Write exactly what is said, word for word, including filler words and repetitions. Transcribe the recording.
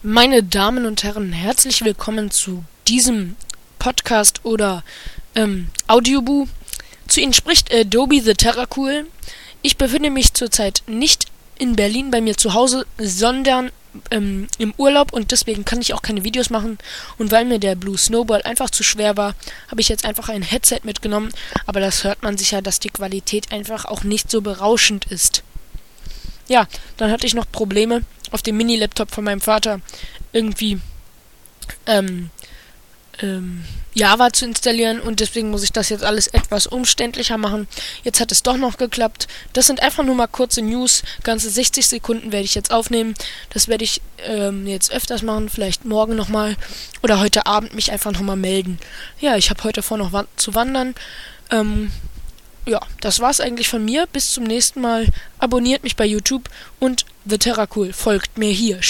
Meine Damen und Herren, herzlich willkommen zu diesem Podcast oder ähm, Audioboo. Zu Ihnen spricht Adobe the Terracool. Ich befinde mich zurzeit nicht in Berlin bei mir zu Hause, sondern ähm, im Urlaub und deswegen kann ich auch keine Videos machen. Und weil mir der Blue Snowball einfach zu schwer war, habe ich jetzt einfach ein Headset mitgenommen. Aber das hört man sicher, dass die Qualität einfach auch nicht so berauschend ist. Ja, dann hatte ich noch Probleme auf dem Mini-Laptop von meinem Vater irgendwie ähm, ähm, Java zu installieren und deswegen muss ich das jetzt alles etwas umständlicher machen. Jetzt hat es doch noch geklappt. Das sind einfach nur mal kurze News. Ganze sechzig Sekunden werde ich jetzt aufnehmen. Das werde ich ähm, jetzt öfters machen, vielleicht morgen nochmal oder heute Abend mich einfach nochmal melden. Ja, ich habe heute vor noch wa- zu wandern. Ähm, Ja, das war's eigentlich von mir. Bis zum nächsten Mal. Abonniert mich bei YouTube und The Terracool folgt mir hier.